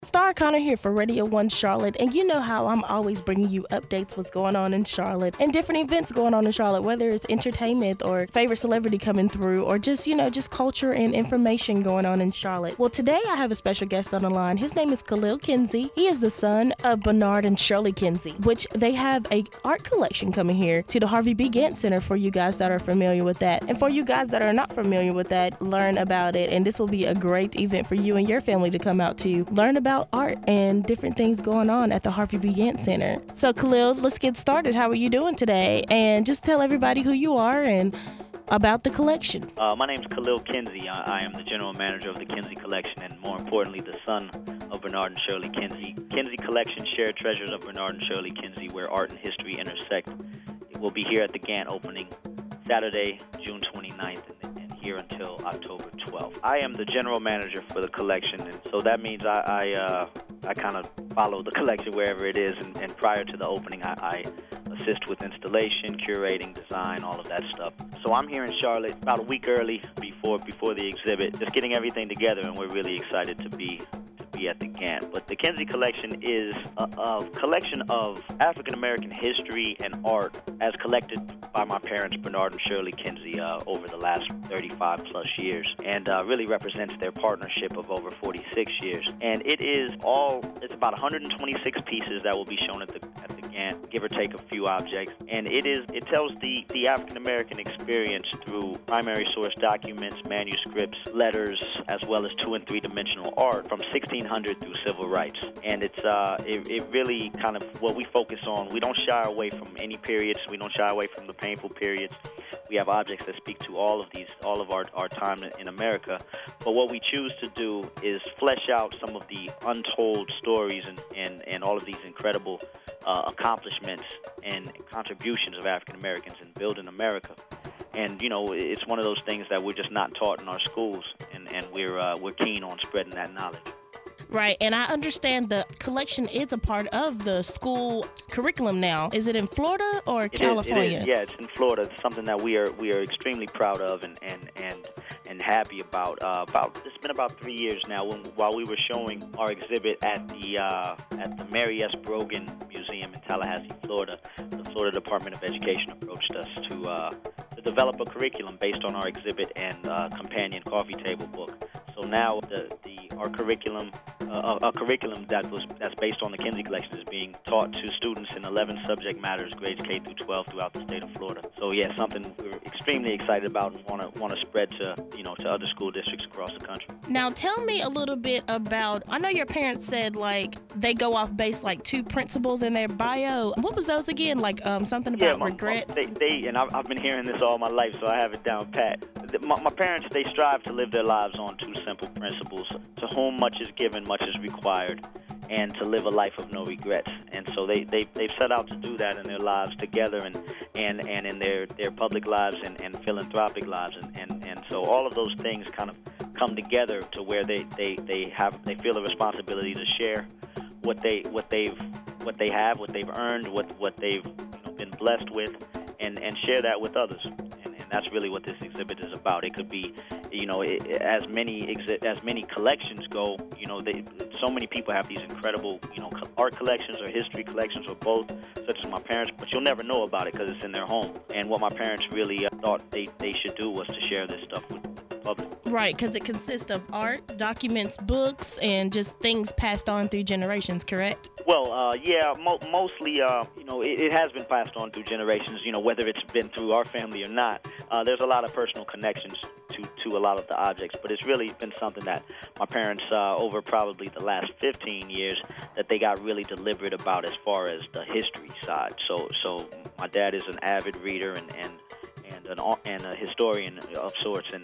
Star Connor here for Radio 1 Charlotte, and you know how I'm always bringing you updates what's going on in Charlotte and different events going on in Charlotte, whether it's entertainment or favorite celebrity coming through or just, just culture and information going on in Charlotte. Well, today I have a special guest on the line. His name is Khalil Kinsey. He is the son of Bernard and Shirley Kinsey, which they have a art collection coming here to the Harvey B. Gantt Center for you guys that are familiar with that. And for you guys that are not familiar with that, learn about it. And this will be a great event for you and your family to come out to learn about art and different things going on at the Harvey B. Gantt Center. So Khalil, let's get started. How are you doing today? And just tell everybody who you are and about the collection. My name is Khalil Kinsey. I am the general manager of the Kinsey Collection and, more importantly, the son of Bernard and Shirley Kinsey. Kinsey Collection, shared treasures of Bernard and Shirley Kinsey, where art and history intersect. It will be here at the Gantt opening Saturday, June 29th, and here until October 12th. I am the general manager for the collection, and so that means I kind of follow the collection wherever it is, and prior to the opening, I assist with installation, curating, design, all of that stuff. So I'm here in Charlotte about a week early before the exhibit, just getting everything together, and we're really excited to be at the Gantt. But the Kinsey Collection is a collection of African-American history and art as collected by my parents, Bernard and Shirley Kinsey, over the last 35-plus years, and really represents their partnership of over 46 years. And it's about 126 pieces that will be shown at the Gantt, give or take a few objects. And it tells the African-American experience through primary source documents, manuscripts, letters, as well as 2- and 3-dimensional art from 1600 through civil rights. And it really kind of what we focus on. We don't shy away from any periods. We don't shy away from the painful periods. We have objects that speak to all of our time in America. But what we choose to do is flesh out some of the untold stories and all of these incredible accomplishments and contributions of African Americans in building America. And it's one of those things that we're just not taught in our schools, and we're keen on spreading that knowledge. Right, and I understand the collection is a part of the school curriculum now. Is it in Florida or California? It is. Yeah, it's in Florida. It's something that we are extremely proud of and happy about. It's been about 3 years now. While we were showing our exhibit at the Mary S. Brogan Museum in Tallahassee, Florida, the Florida Department of Education approached us to develop a curriculum based on our exhibit and companion coffee table book. So now our curriculum, a curriculum that's based on the Kinsey Collection, is being taught to students in 11 subject matters, grades K through 12, throughout the state of Florida. So yeah, something we're extremely excited about and want to spread to other school districts across the country. Now tell me a little bit about. I know your parents said they go off base 2 principles in their bio. What was those again? Something about regrets. I've been hearing this all my life, so I have it down pat. My parents, they strive to live their lives on 2 simple principles: to whom much is given, much is required, and to live a life of no regrets. And so they've set out to do that in their lives together and in their public lives and philanthropic lives. And so all of those things kind of come together to where they feel a responsibility to share what they've earned, what they've been blessed with, and share that with others. That's really what this exhibit is about. It could be, as many collections go, so many people have these incredible, art collections or history collections or both, such as my parents, but you'll never know about it because it's in their home. And what my parents really thought they should do was to share this stuff with the public. Right, because it consists of art, documents, books, and just things passed on through generations, correct? Well, yeah, mostly, it has been passed on through generations, whether it's been through our family or not. There's a lot of personal connections to a lot of the objects, but it's really been something that my parents, over probably the last 15 years, that they got really deliberate about as far as the history side. So my dad is an avid reader and a historian of sorts, and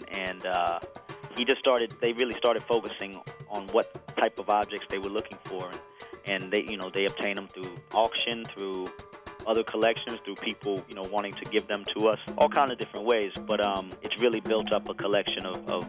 they really started focusing on what type of objects they were looking for, and they obtain them through auction, through other collections, through people wanting to give them to us, all kind of different ways. But it's really built up a collection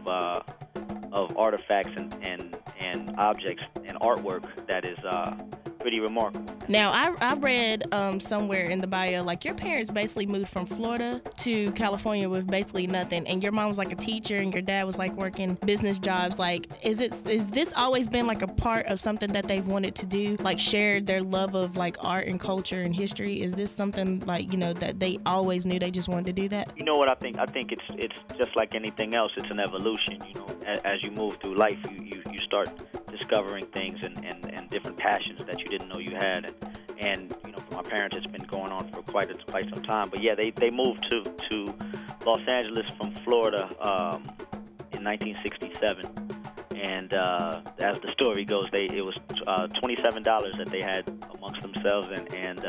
of artifacts and objects and artwork that is pretty remarkable. Now, I read somewhere in the bio, like, your parents basically moved from Florida to California with basically nothing, and your mom was like a teacher and your dad was like working business jobs. Like, is this always been like a part of something that they've wanted to do, like share their love of like art and culture and history? Is this something like, that they always knew they just wanted to do that? You know what I think? I think it's just like anything else. It's an evolution. As you move through life, you start discovering things and different passions that you didn't know you had. And for my parents, it's been going on for quite some time. But yeah, they moved to Los Angeles from Florida in 1967. And as the story goes, it was $27 that they had amongst themselves, and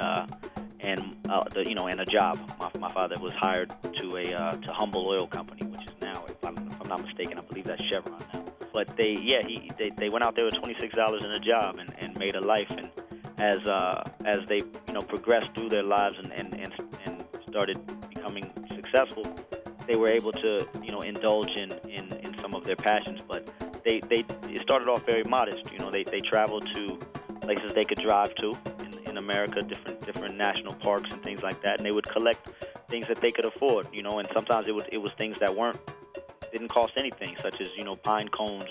a job. My father was hired to Humble Oil Company, which is now, if I'm not mistaken, I believe that's Chevron now. But they went out there with $26 in a job and made a life. And as they progressed through their lives and started becoming successful, they were able to indulge in some of their passions. But it started off very modest. They traveled to places they could drive to in America, different national parks and things like that, and they would collect things that they could afford. And sometimes it was things that didn't cost anything, such as pine cones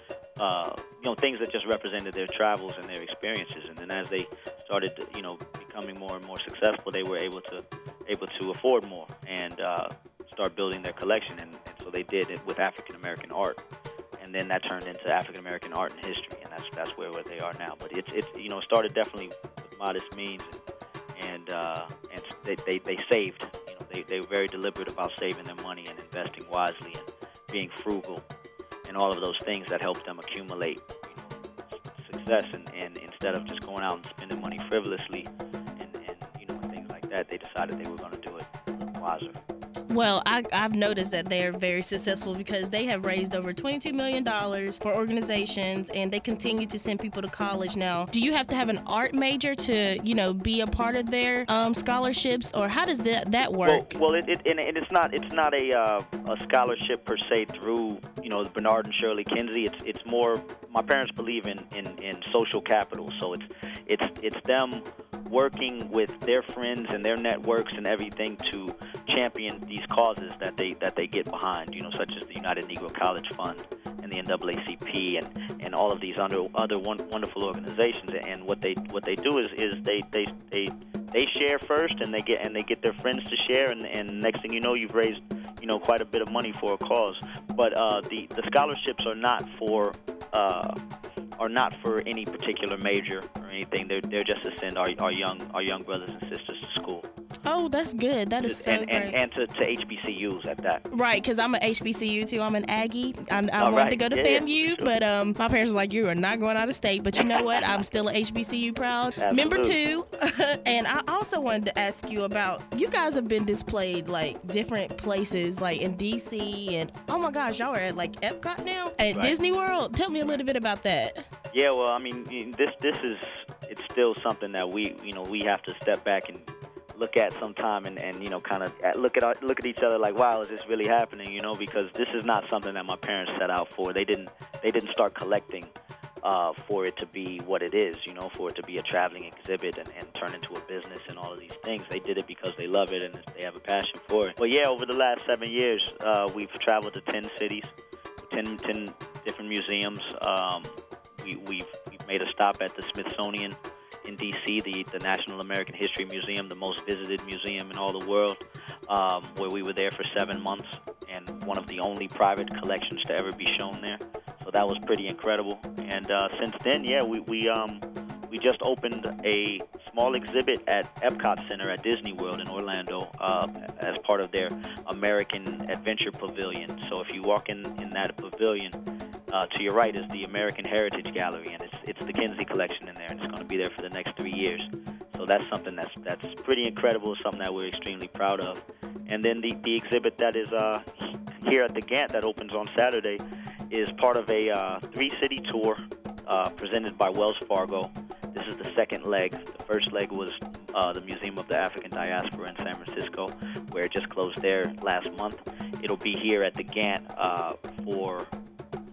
or things that just represented their travels and their experiences. And then as they started becoming more and more successful, they were able to afford more and start building their collection. And so they did it with African American art, and then that turned into African American art and history, and that's where they are now. But it started definitely with modest means, and they saved. They were very deliberate about saving their money and investing wisely and being frugal, and all of those things that helped them accumulate success. And instead of just going out and spending money frivolously and things like that, they decided they were going to do it a little wiser. Well, I've noticed that they're very successful because they have raised over $22 million for organizations, and they continue to send people to college now. Do you have to have an art major to, be a part of their scholarships, or how does that work? Well, it's not a scholarship per se through, the Bernard and Shirley Kinsey. It's more, my parents believe in social capital, so it's them working with their friends and their networks and everything to champion these causes that they get behind, such as the United Negro College Fund and the NAACP and all of these other wonderful organizations. And what they do is they share first, and they get their friends to share, and next thing you know, you've raised quite a bit of money for a cause. But the scholarships are not for any particular major or anything. They're just to send our young brothers and sisters to school. Oh, that's good. That is so great. And to HBCUs at that. Right, because I'm an HBCU too. I'm an Aggie. I wanted to go to FAMU, sure. But my parents were like, you are not going out of state. But you know what? I'm still an HBCU proud member too. And I also wanted to ask you about, you guys have been displayed like different places, like in DC, and oh my gosh, y'all are at like Epcot now at Disney World. Tell me a little bit about that. Yeah, well, I mean, it's still something that we have to step back and look at sometime and kind of look at each other like, wow, is this really happening? Because this is not something that my parents set out for. They didn't start collecting for it to be what it is, for it to be a traveling exhibit and turn into a business and all of these things. They did it because they love it and they have a passion for it. But yeah, over the last 7 years, we've traveled to 10 cities, 10 different museums. We've made a stop at the Smithsonian in D.C., the National American History Museum, the most visited museum in all the world, where we were there for 7 months, and one of the only private collections to ever be shown there. So that was pretty incredible. And since then, yeah, we just opened a small exhibit at Epcot Center at Disney World in Orlando as part of their American Adventure Pavilion. So if you walk in that pavilion, to your right is the American Heritage Gallery, and it's the Kinsey collection in there, and it's going to be there for the next 3 years. So that's something that's pretty incredible, something that we're extremely proud of. And then the exhibit that is here at the Gantt that opens on Saturday is part of a 3-city tour presented by Wells Fargo. This is the second leg. The first leg was the Museum of the African Diaspora in San Francisco, where it just closed there last month. It'll be here at the Gantt for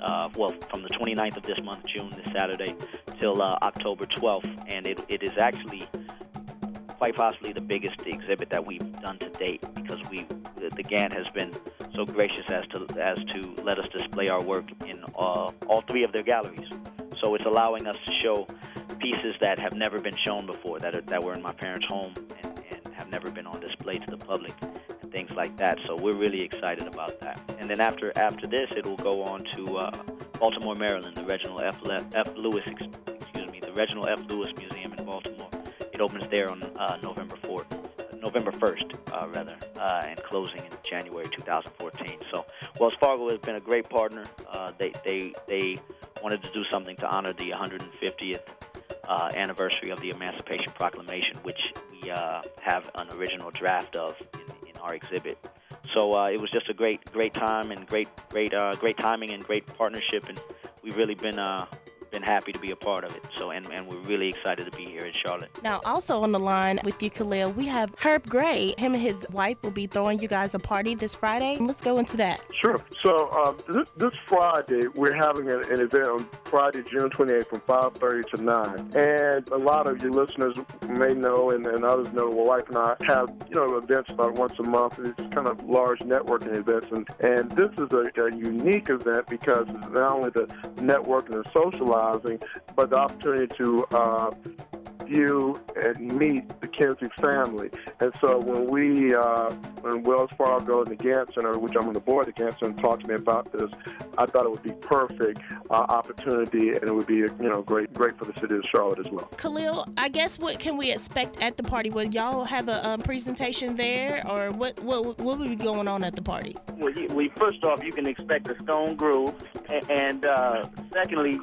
from the 29th of this month, June, this Saturday, till October 12th. And it is actually quite possibly the biggest exhibit that we've done to date, because the GANT has been so gracious as to let us display our work in all three of their galleries. So it's allowing us to show pieces that have never been shown before, that were in my parents' home and have never been on display to the public, and things like that. So we're really excited about that. And then after this, it will go on to Baltimore, Maryland, the Reginald F. Lewis Museum in Baltimore. It opens there on November 1st, and closing in January 2014. So Wells Fargo has been a great partner. They wanted to do something to honor the 150th anniversary of the Emancipation Proclamation, which we have an original draft of in our exhibit. So it was just a great time, and great timing and great partnership, and we've really been happy to be a part of it. So and we're really excited to be here in Charlotte. Now, also on the line with you, Khalil, we have Herb Gray. Him and his wife will be throwing you guys a party this Friday. Let's go into that. Sure. So this Friday, we're having an event on Friday, June 28th from 5:30 to 9. And a lot of your listeners may know, and others know, my wife and I have, events about once a month. It's kind of large networking events. And this is a unique event because it's not only the networking and socializing, but the opportunity to view and meet the Kinsey family. And so when Wells Fargo and the GANT Center, which I'm on the board of the GANT Center, talked to me about this, I thought it would be perfect opportunity, and it would be great for the city of Charlotte as well. Khalil, I guess what can we expect at the party? Will y'all have a presentation there, or what will be going on at the party? Well, first off, you can expect a Stone Groove, and secondly,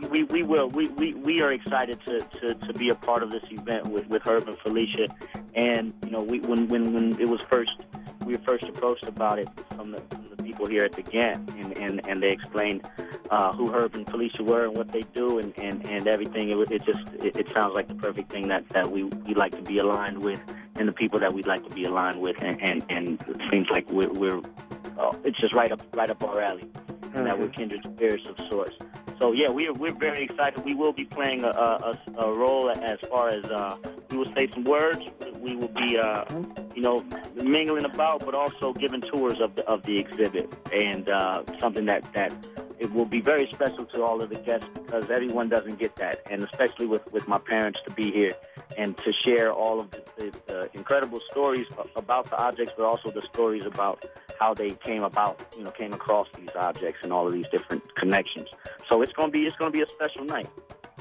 we are excited to be a part of this event with Herb and Felicia. And when it was we were first approached about it from the people here at the GANT, and they explained who Herb and Felicia were and what they do and everything. It sounds like the perfect thing that we like to be aligned with, and the people that we'd like to be aligned with, and it seems like we're it's just right up our alley, and that we're kindred spirits of sorts. So yeah, we're very excited. We will be playing a role as far as we will say some words. We will be mingling about, but also giving tours of the exhibit, and something that it will be very special to all of the guests, because everyone doesn't get that, and especially with my parents to be here and to share all of the incredible stories about the objects, but also the stories about how they came across these objects and all of these different connections. So it's going to be a special night.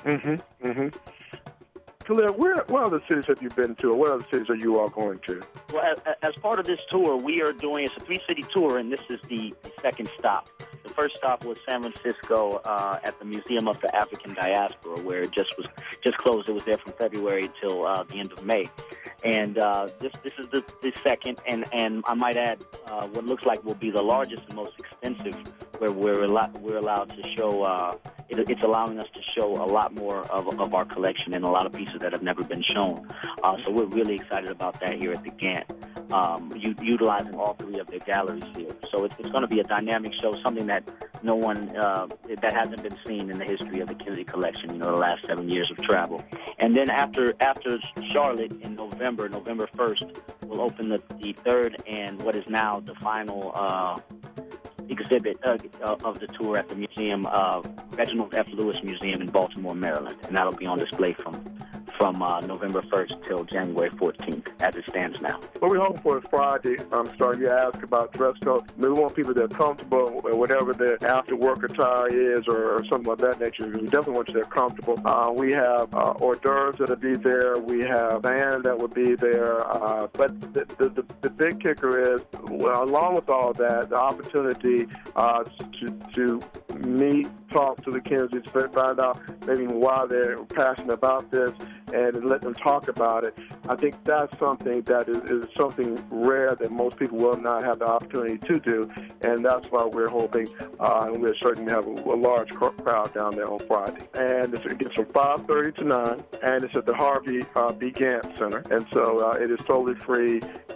Khalil, what other cities have you been to, or what other cities are you all going to? Well, as part of this tour, it's a 3-city tour, and this is the second stop. The first stop was San Francisco at the Museum of the African Diaspora, where it just closed. It was there from February till the end of May. And this is the second, and I might add what looks like will be the largest and most extensive, where we're allowed to show. It's allowing us to show a lot more of our collection and a lot of pieces that have never been shown. So we're really excited about that here at the GANT, utilizing all three of their galleries here. So it's going to be a dynamic show, something that no one that hasn't been seen in the history of the Kinsey Collection. The last 7 years of travel. And then after Charlotte in November 1st, we'll open the third and what is now the final exhibit of the tour at the museum, Reginald F. Lewis Museum in Baltimore, Maryland, and that'll be on display from November 1st till January 14th, as it stands now. What we're hoping for is Friday. Starting you ask about dress code. We want people that are comfortable, whatever their after-work attire is, or something like that nature. We definitely want you to be comfortable. We have hors d'oeuvres that'll be there. We have band that will be there. But the big kicker is, along with all that, the opportunity to meet, talk to the Kinseys, find out maybe why they're passionate about this, and let them talk about it. I think that's something that is something rare that most people will not have the opportunity to do, and that's why we're hoping, and we're certain to have a large crowd down there on Friday. And it's from 5:30 to 9, and it's at the Harvey B. Gantt Center, and so it is totally free.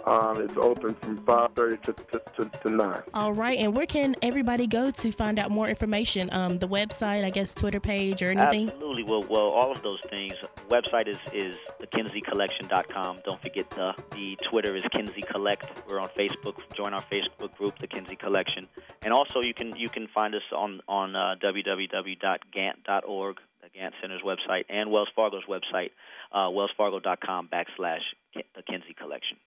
It's open from 5:30 to 9. All right, and where can everybody go to find out more information? The website, I guess, Twitter page or anything? Absolutely. Well, all of those things. The website is thekinseycollection.com. Don't forget the Twitter is Kinsey Collect. We're on Facebook. Join our Facebook group, The Kinsey Collection. And also you can find us on www.gant.org, the Gant Center's website, and Wells Fargo's website, wellsfargo.com/The Kinsey Collection.